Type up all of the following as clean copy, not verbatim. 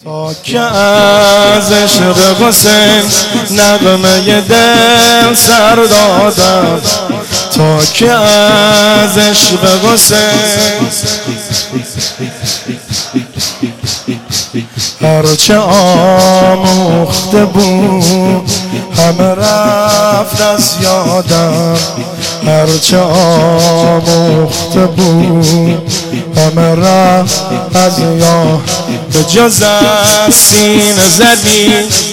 تا که از عشق حسین نغمه دل سر دادم، تا که از عشق حسین هرچه آموخته بود همه رفت از یادم، هرچه آموخته بود همه رفت از یادم. به جز از سینه زدی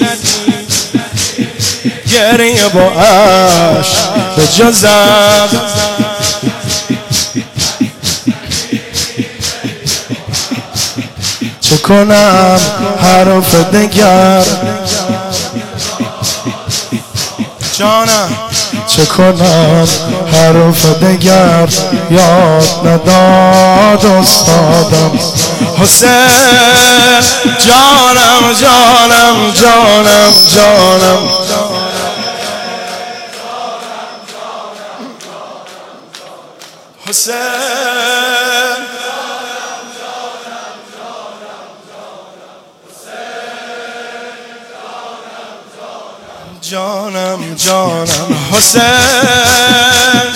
گریه با عشق، به جز از چه کنم حرف دگر جانم، چه کنم حرف دگر یاد نداد استادم. حسین جانم جانم جانم جانم، حسین جانم جانم حسین